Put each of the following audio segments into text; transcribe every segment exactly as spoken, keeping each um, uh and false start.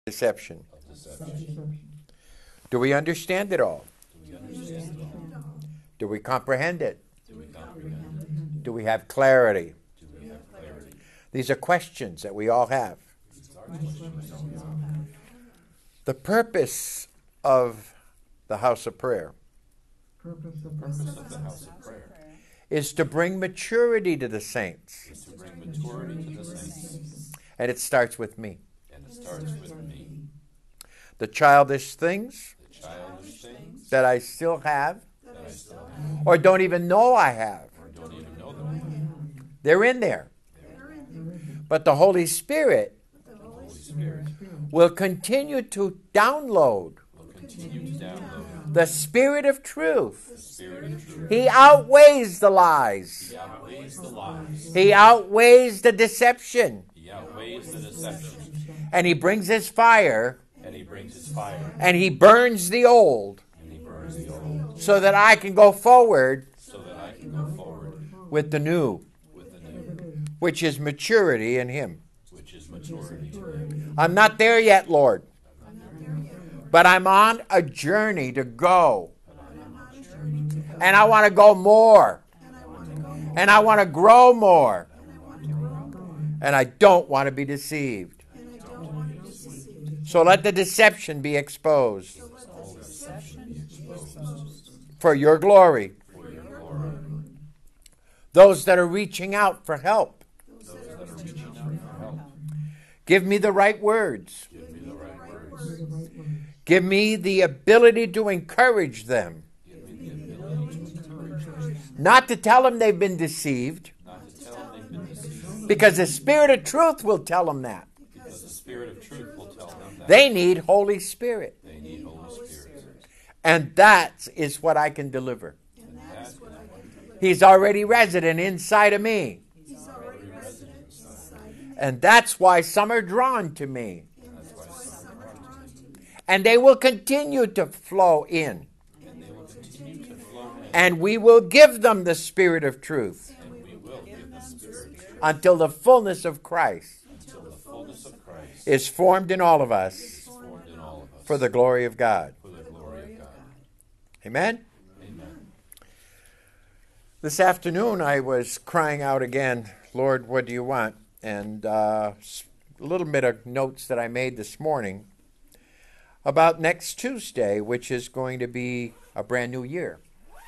deception. of deception. Do we understand it all? Do we understand it all? Do we comprehend it? Do we comprehend it? Do we have clarity? Do we have clarity? These are questions that we all have. These are questions that we all have. The purpose of the house of prayer Purpose The of purpose of the house of prayer is to bring maturity to the saints. is to bring maturity to the saints, And it starts with me. and it starts with me. The childish things The childish things that I still have that I still have, or don't even know I have, or don't even know that I have, they're in there. they're in But the Holy Spirit the Holy Spirit will continue to download will continue to download the Spirit of truth. the Spirit of truth. He outweighs the lies. He outweighs the lies. He outweighs the deception. He outweighs the deception. And he brings his fire And he brings his fire, and he burns the old and he burns the old, so that I can go forward so that I can go forward with the new, with the new, which is maturity in him. which is maturity to him. I'm not there yet, Lord, but I'm on a journey to go. And I want to go more. And I want to grow more. And I don't want to be deceived. So let the deception be exposed All deception be exposed for your glory. for your glory. Those that are reaching out for help, Those that are reaching out for help, give me the right words. give me the right words. the right words. Give me the ability to encourage them. Give me the ability to encourage them, Not to tell them they've been deceived, not to tell them they've been deceived, because the Spirit of truth will tell them that. because the Spirit of truth will tell them that They need Holy Spirit. they need Holy Spirit. And that is what I can deliver. And that is what I can do. He's already resident inside of me. He's already resident inside. And that's why some are drawn to me. And that's why some are drawn to me. And they will continue to flow in. And they will continue to flow in. And we will give them the Spirit of truth And we will give them Spirit of truth until the fullness of Christ until the fullness of Christ is formed in all of us is formed in all of us for the glory of God. for the glory of God. Amen? Amen. This afternoon I was crying out again, Lord, what do you want? And uh, a little bit of notes that I made this morning about next Tuesday, which is going to be a brand new year.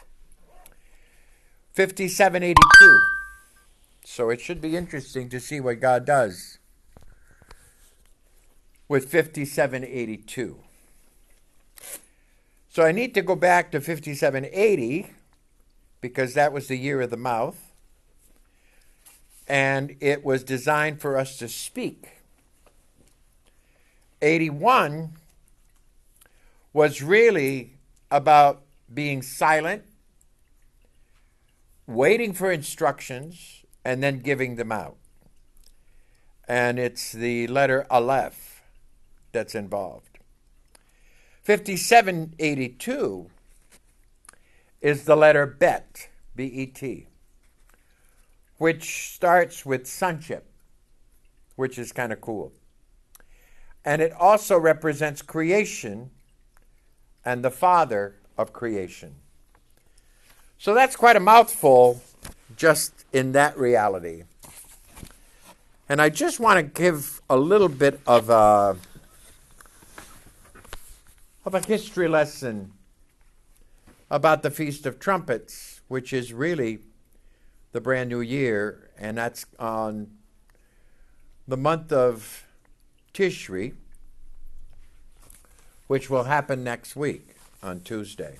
fifty-seven eighty-two. So it should be interesting to see what God does with fifty-seven eighty-two. So I need to go back to fifty-seven eighty because that was the year of the mouth. And it was designed for us to speak. eighty-one was really about being silent, waiting for instructions, and then giving them out. And it's the letter Aleph that's involved. fifty-seven eighty-two is the letter Bet, B E T, which starts with sonship, which is kind of cool. And it also represents creation and the Father of creation. So that's quite a mouthful just in that reality. And I just want to give a little bit of a, of a history lesson about the Feast of Trumpets, which is really the brand new year, and that's on the month of Tishri, which will happen next week on Tuesday.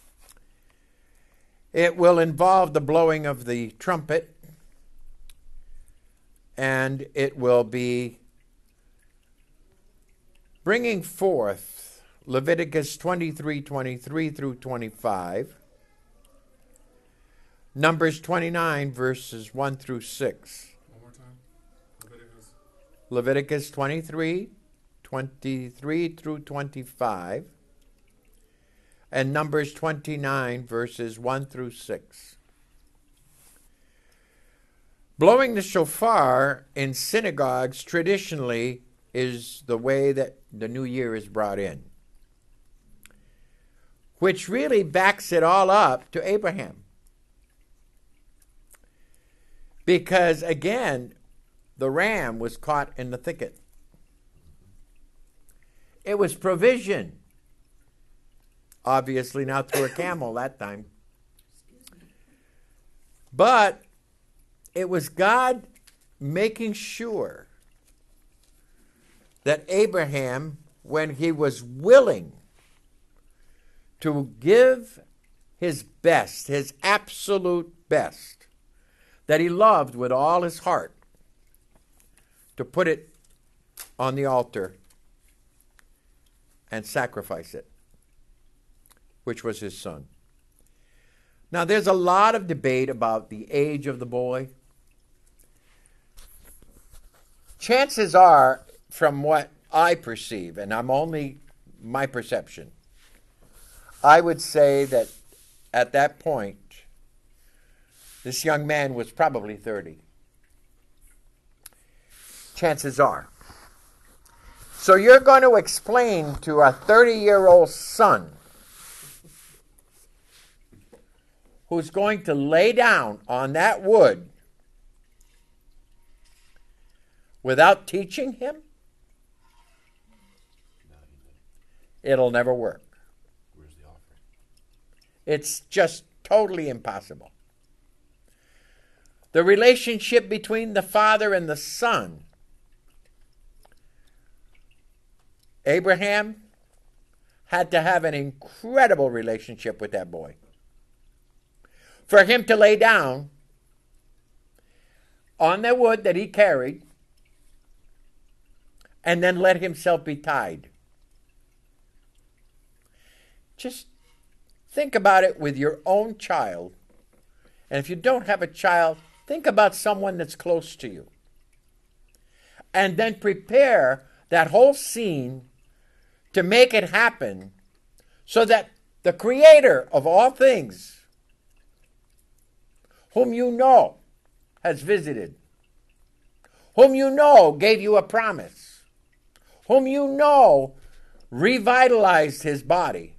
It will involve the blowing of the trumpet, and it will be bringing forth Leviticus twenty-three twenty-three through twenty-five, Numbers twenty-nine, verses one through six. One more time. Leviticus. Leviticus twenty-three, twenty-three through twenty-five, and Numbers twenty-nine, verses one through six. Blowing the shofar in synagogues traditionally is the way that the new year is brought in, which really backs it all up to Abraham. Because, again, the ram was caught in the thicket. It was provision. Obviously not through a camel that time. But it was God making sure that Abraham, when he was willing to give his best, his absolute best, that he loved with all his heart, to put it on the altar and sacrifice it, which was his son. Now, there's a lot of debate about the age of the boy. Chances are, from what I perceive, and I'm only my perception, I would say that at that point, this young man was probably thirty. Chances are. So you're going to explain to a thirty-year-old son who's going to lay down on that wood without teaching him? It'll never work. Where's the offering? It's just totally impossible. The relationship between the father and the son. Abraham had to have an incredible relationship with that boy. For him to lay down on the wood that he carried and then let himself be tied. Just think about it with your own child. And if you don't have a child, think about someone that's close to you. And then prepare that whole scene to make it happen so that the Creator of all things, whom you know has visited, whom you know gave you a promise, whom you know revitalized his body.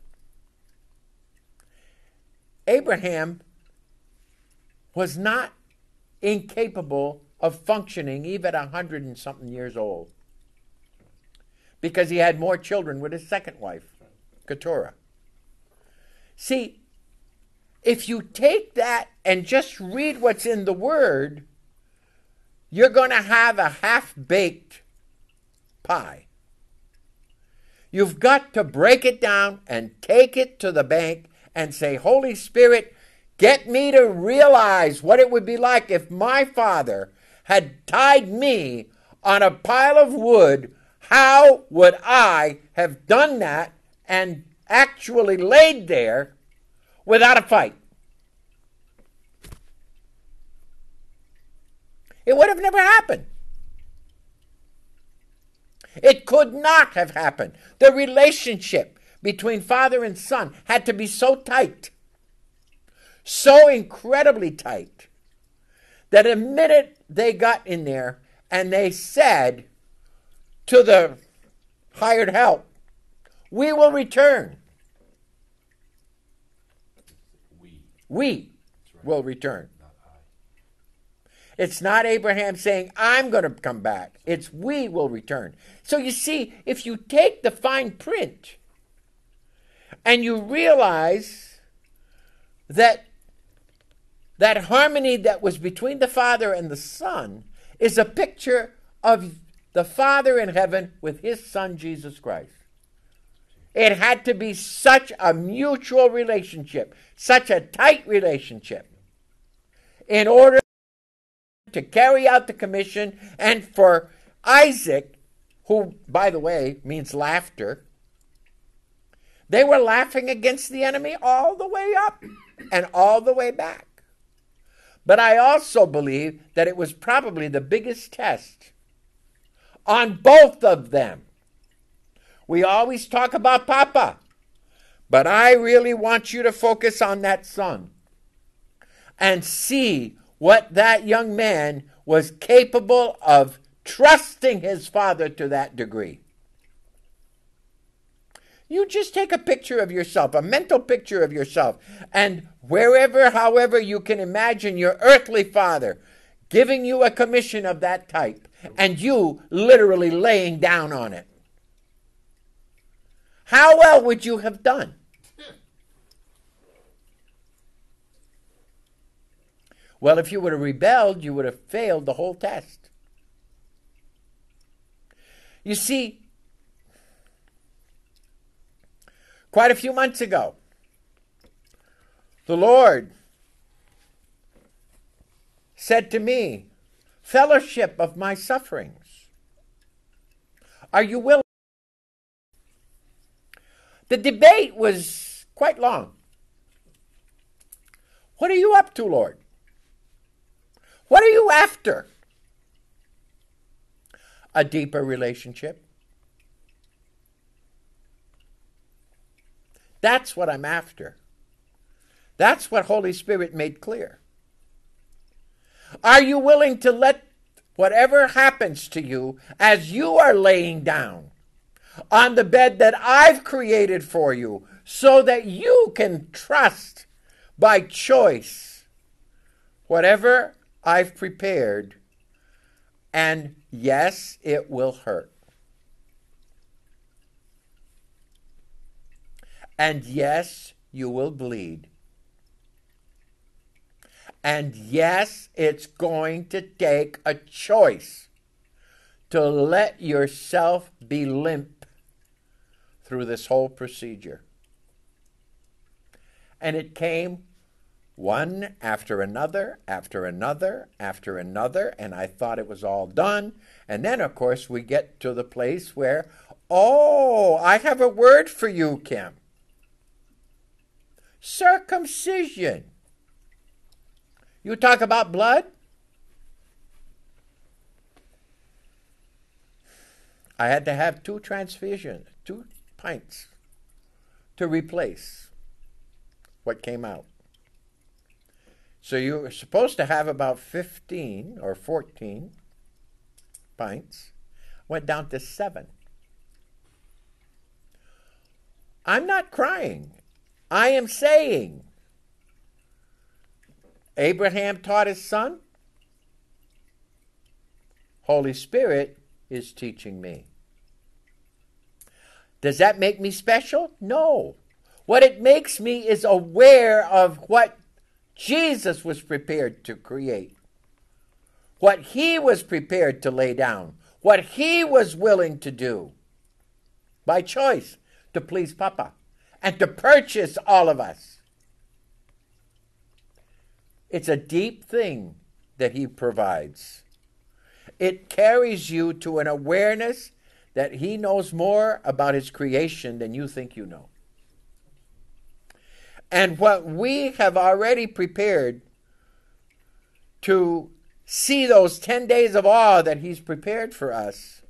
Abraham was not incapable of functioning even at a hundred and something years old, because he had more children with his second wife, Keturah. See, if you take that and just read what's in the Word, you're going to have a half-baked pie. You've got to break it down and take it to the bank and say, Holy Spirit, get me to realize what it would be like if my father had tied me on a pile of wood. How would I have done that and actually laid there without a fight? It would have never happened. It could not have happened. The relationship between father and son had to be so tight, so incredibly tight, that the minute they got in there and they said to the hired help, we will return. We. We Right. will return. Not I. It's not Abraham saying, I'm going to come back. It's we will return. So you see, if you take the fine print and you realize that that harmony that was between the Father and the Son is a picture of the Father in heaven with his Son, Jesus Christ. It had to be such a mutual relationship, such a tight relationship, in order to carry out the commission, and for Isaac, who, by the way, means laughter, they were laughing against the enemy all the way up and all the way back. But I also believe that it was probably the biggest test on both of them. We always talk about Papa, but I really want you to focus on that son and see what that young man was capable of trusting his Father to that degree. You just take a picture of yourself, a mental picture of yourself, and wherever, however you can imagine your earthly father giving you a commission of that type, and you literally laying down on it. How well would you have done? Well, if you would have rebelled, you would have failed the whole test. You see, quite a few months ago, the Lord said to me, "Fellowship of my sufferings. Are you willing?" The debate was quite long. What are you up to, Lord? What are you after? A deeper relationship. That's what I'm after. That's what Holy Spirit made clear. Are you willing to let whatever happens to you as you are laying down on the bed that I've created for you so that you can trust by choice whatever I've prepared? And yes, it will hurt. And yes, you will bleed. And yes, it's going to take a choice to let yourself be limp through this whole procedure. And it came one after another, after another, after another, and I thought it was all done. And then, of course, we get to the place where, oh, I have a word for you, Kim. Circumcision. You talk about blood? I had to have two transfusions, two pints, to replace what came out. So you were supposed to have about fifteen or fourteen pints. Went down to seven. I'm not crying. I am saying, Abraham taught his son. Holy Spirit is teaching me. Does that make me special? No. What it makes me is aware of what Jesus was prepared to create, what he was prepared to lay down, what he was willing to do by choice to please Papa and to purchase all of us. It's a deep thing that he provides. It carries you to an awareness that he knows more about his creation than you think you know. And what we have already prepared to see those ten days of awe that he's prepared for us,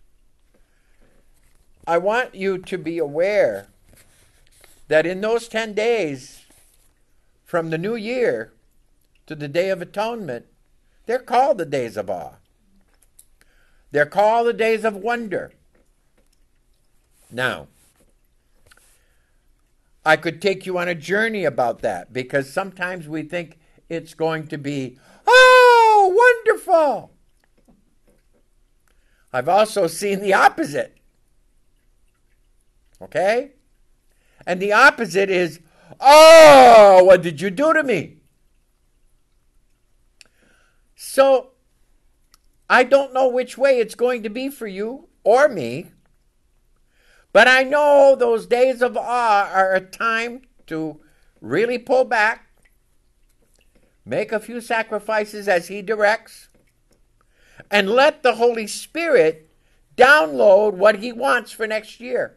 I want you to be aware that in those ten days, from the new year to the Day of Atonement, they're called the days of awe. They're called the days of wonder. Now, I could take you on a journey about that, because sometimes we think it's going to be, oh, wonderful. I've also seen the opposite. Okay? And the opposite is, oh, what did you do to me? So, I don't know which way it's going to be for you or me, but I know those days of awe are a time to really pull back, make a few sacrifices as he directs, and let the Holy Spirit download what he wants for next year.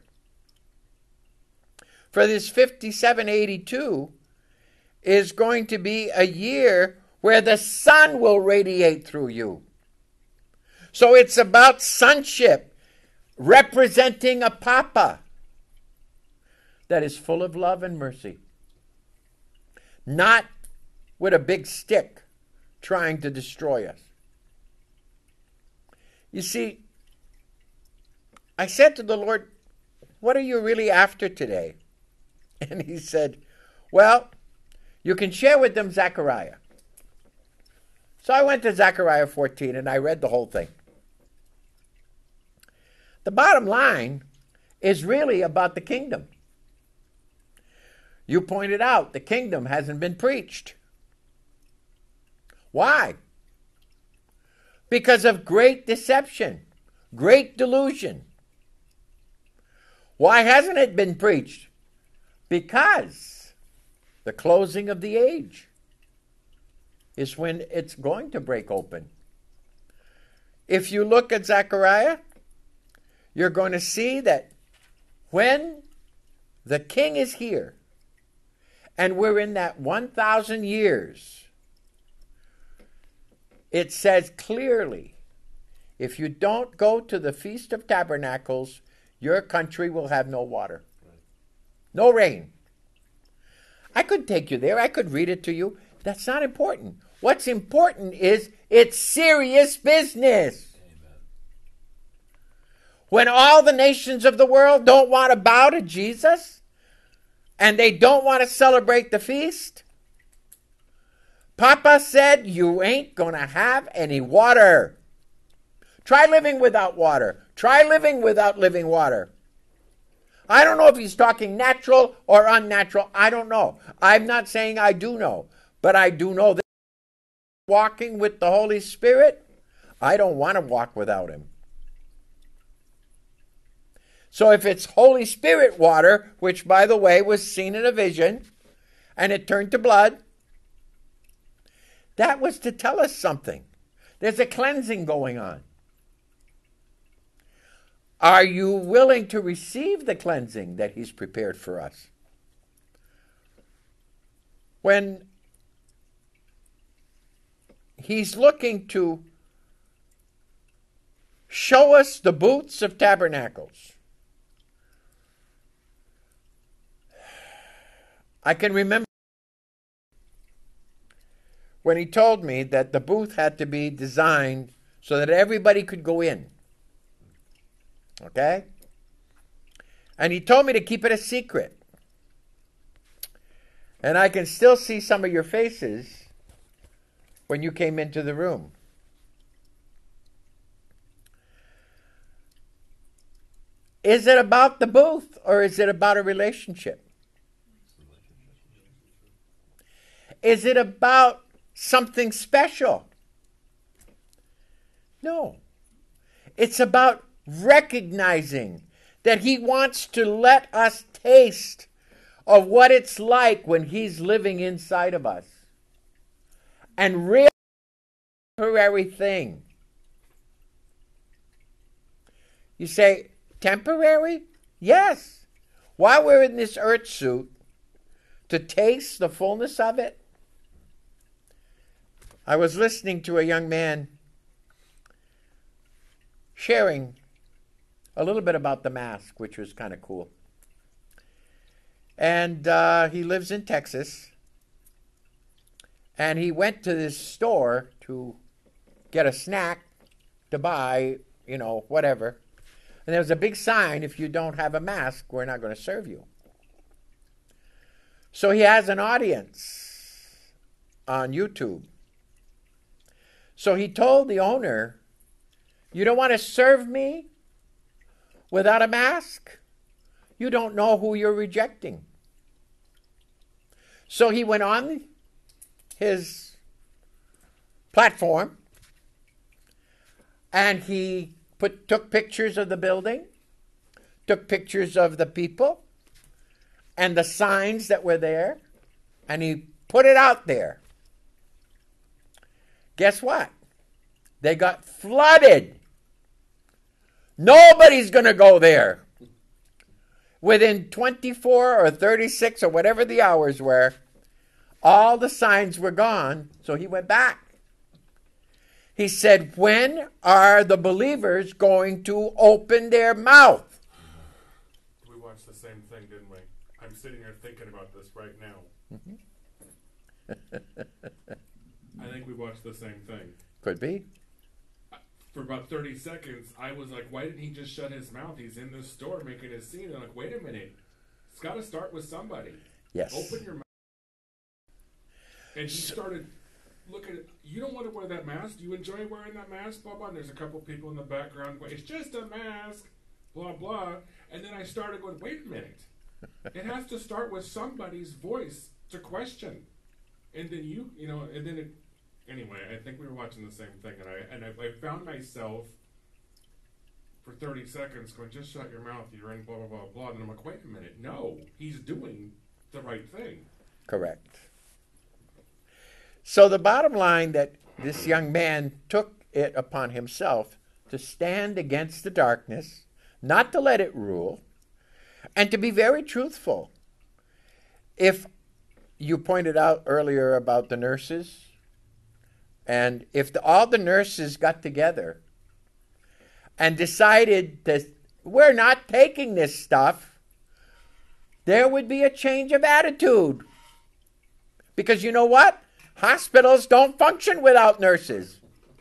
For this fifty-seven eighty-two is going to be a year where the sun will radiate through you. So it's about sonship, representing a Papa that is full of love and mercy. Not with a big stick trying to destroy us. You see, I said to the Lord, what are you really after today? And he said, well, you can share with them Zechariah. So I went to Zechariah fourteen and I read the whole thing. The bottom line is really about the kingdom. You pointed out the kingdom hasn't been preached. Why? Because of great deception, great delusion. Why hasn't it been preached? Because the closing of the age is when it's going to break open. If you look at Zechariah, you're going to see that when the king is here, and we're in that one thousand years, it says clearly, if you don't go to the Feast of Tabernacles, your country will have no water. No rain. I could take you there. I could read it to you. That's not important. What's important is it's serious business. Amen. When all the nations of the world don't want to bow to Jesus and they don't want to celebrate the feast, Papa said you ain't going to have any water. Try living without water. Try living without living water. I don't know if he's talking natural or unnatural. I don't know. I'm not saying I do know. But I do know that walking with the Holy Spirit, I don't want to walk without him. So if it's Holy Spirit water, which by the way was seen in a vision, and it turned to blood, that was to tell us something. There's a cleansing going on. Are you willing to receive the cleansing that he's prepared for us? When he's looking to show us the booths of tabernacles, I can remember when he told me that the booth had to be designed so that everybody could go in. Okay? And he told me to keep it a secret. And I can still see some of your faces when you came into the room. Is it about the booth or is it about a relationship? Is it about something special? No. It's about recognizing that he wants to let us taste of what it's like when he's living inside of us. And real temporary thing. You say, temporary? Yes. While we're in this earth suit, to taste the fullness of it. I was listening to a young man sharing a little bit about the mask, which was kind of cool. And uh, he lives in Texas. And he went to this store to get a snack to buy, you know, whatever. And there was a big sign, if you don't have a mask, we're not going to serve you. So he has an audience on YouTube. So he told the owner, you don't want to serve me without a mask? You don't know who you're rejecting. So he went on his platform and he put took pictures of the building, took pictures of the people and the signs that were there, and he put it out there. Guess what? They got flooded. Nobody's going to go there. Within twenty-four or thirty-six or whatever the hours were, all the signs were gone, so he went back. He said, when are the believers going to open their mouth? We watched the same thing, didn't we? I'm sitting here thinking about this right now. Mm-hmm. I think we watched the same thing. Could be. for about thirty seconds, I was like, why didn't he just shut his mouth? He's in this store making a scene. And I'm like, wait a minute. It's got to start with somebody. Yes. Open your mouth. And he started looking at, you don't want to wear that mask? Do you enjoy wearing that mask? Blah, blah. And there's a couple people in the background. It's just a mask. Blah, blah. And then I started going, wait a minute. It has to start with somebody's voice to question. And then you, you know, and then it, anyway, I think we were watching the same thing. And I, and I, I found myself for thirty seconds going, just shut your mouth. You're in blah, blah, blah, blah. And I'm like, wait a minute. No, he's doing the right thing. Correct. So the bottom line that this young man took it upon himself to stand against the darkness, not to let it rule, and to be very truthful. If you pointed out earlier about the nurses, and if the, all the nurses got together and decided that we're not taking this stuff, there would be a change of attitude. Because you know what? Hospitals don't function without nurses.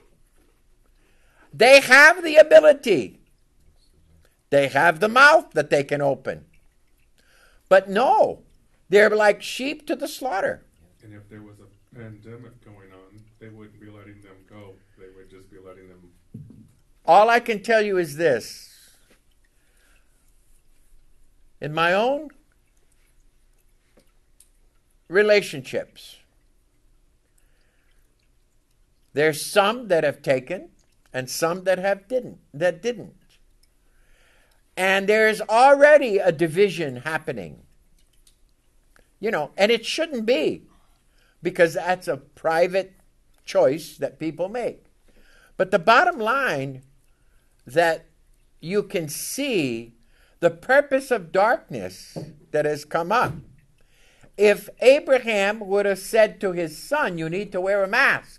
They have the ability. They have the mouth that they can open. But no, they're like sheep to the slaughter. And if there was a pandemic going on, they wouldn't be letting them go. They would just be letting them. All I can tell you is this. In my own relationships, there's some that have taken and some that have didn't that didn't. And there's already a division happening. You know, and it shouldn't be, because that's a private choice that people make. But the bottom line that you can see the purpose of darkness that has come up. If Abraham would have said to his son, you need to wear a mask.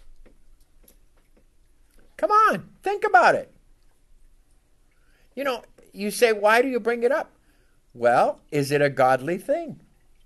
Come on, think about it. You know, you say, why do you bring it up? Well, is it a godly thing?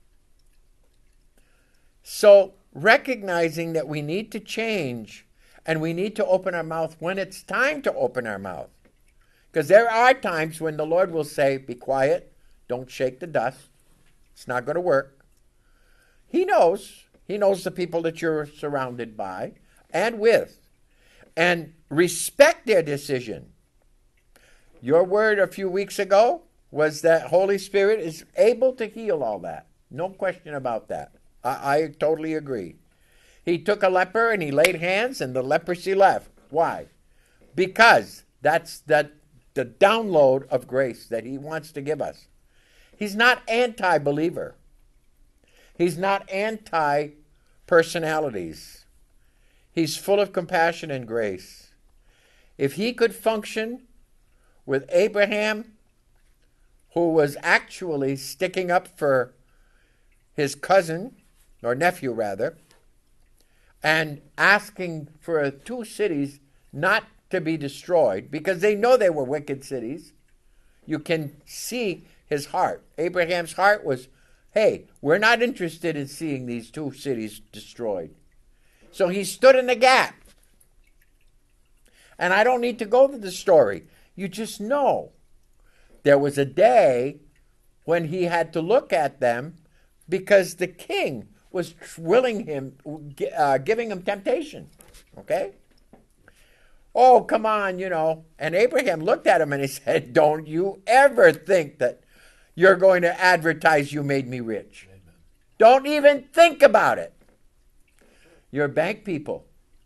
So, recognizing that we need to change and we need to open our mouth when it's time to open our mouth. Because there are times when the Lord will say, be quiet, don't shake the dust. It's not going to work. He knows. He knows the people that you're surrounded by and with. And respect their decision. Your word a few weeks ago was that Holy Spirit is able to heal all that. No question about that. I, I totally agree. He took a leper and he laid hands and the leprosy left. Why? Because that's that the download of grace that he wants to give us. He's not anti-believer. He's not anti-personalities. He's full of compassion and grace. If he could function with Abraham, who was actually sticking up for his cousin, or nephew rather, and asking for two cities not to be destroyed, because they know they were wicked cities, you can see his heart. Abraham's heart was, hey, we're not interested in seeing these two cities destroyed. So he stood in the gap. And I don't need to go to the story. You just know there was a day when he had to look at them because the king was willing him, uh, giving him temptation. Okay? Oh, come on, you know. And Abraham looked at him and he said, don't you ever think that you're going to advertise you made me rich. Amen. Don't even think about it. You're bank people.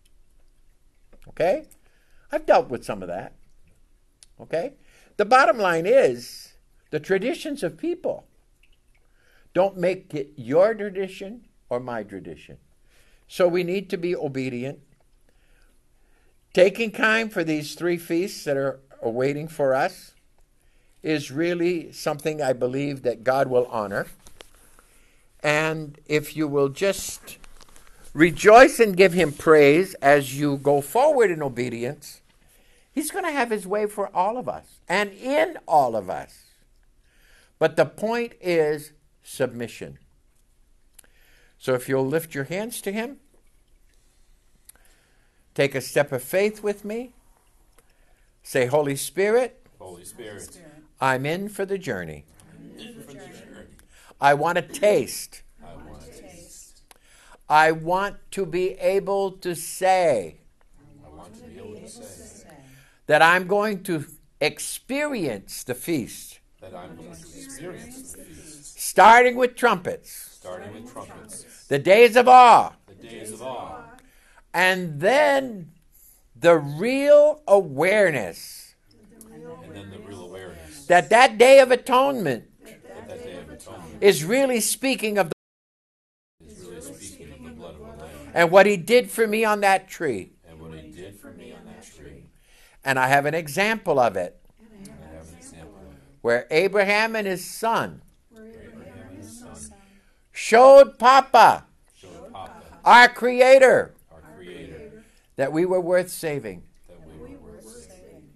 Okay? I've dealt with some of that. Okay? The bottom line is the traditions of people. Don't make it your tradition or my tradition. So we need to be obedient. Taking time for these three feasts that are awaiting for us is really something I believe that God will honor. And if you will just rejoice and give him praise as you go forward in obedience, he's going to have his way for all of us and in all of us. But the point is submission. So if you'll lift your hands to him, take a step of faith with me, Say, Holy Spirit, Holy Spirit, I'm in for the journey. in for the journey. I want to taste. I want to taste. I want to be able to say I want to be able to say that I'm going to experience the feast, that I'm going to experience the feast, starting with trumpets, starting with trumpets, the days of awe, the days of awe, and then the real awareness and then the real awareness that that day of atonement that that day of atonement is really speaking of the, is really speaking of the blood of the Lamb and what he did for me on that tree. and what he did for me on that tree. And I have an example of it And I have an example of it. where Abraham and his son Abraham and his son showed Papa, showed Papa, our Creator, our Creator, that we were worth saving. that we were worth saving.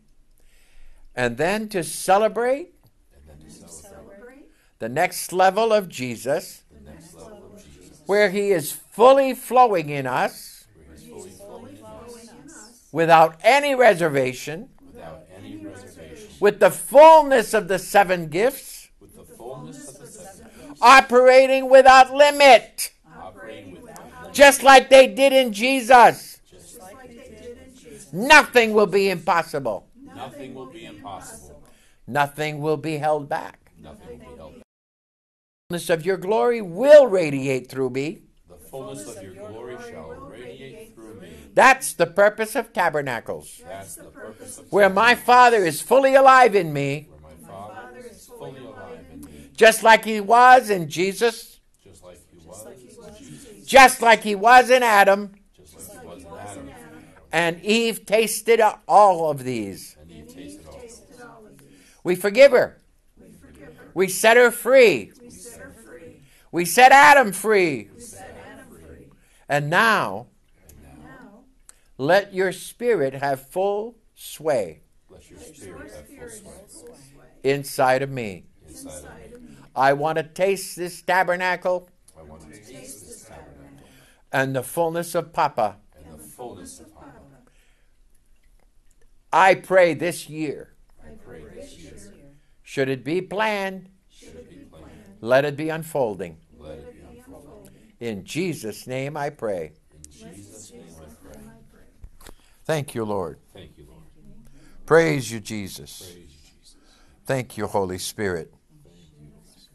And then to celebrate And then to celebrate the next level of Jesus, the next level of Jesus, where he is fully flowing in us where he's fully flowing in us without any reservation, without any reservation, with the fullness of the seven gifts, with the fullness of the seven gifts, operating without limit, operating without limit, just like they did in Jesus. just like they did in Jesus. Nothing will be impossible. Nothing will be impossible. Nothing will be held back. Nothing will be held back. The fullness of your glory will radiate through me. The fullness of your glory shall radiate through me. That's the purpose of tabernacles, That's the purpose of where my Father is fully alive in me, where my Father is fully alive in me, just like he was in Jesus, just like he was in Jesus, just like he was in Adam, just like he was in Adam, and Eve tasted all of these. and he tasted all. We forgive her. We set her free. We set Adam free. And now, let your spirit have full sway Let your spirit have full sway inside of me. inside of me. I want to taste this tabernacle I want to taste this tabernacle and the fullness of Papa. and the fullness of Papa. I pray this year, I pray this year, should it be planned, should it be planned, let it be unfolding. let it be unfolded. In Jesus' name I pray. In Jesus' name I pray. Thank you, Lord. Thank you, Lord. Praise you, Jesus. Praise you, Jesus. Thank you, Holy Spirit.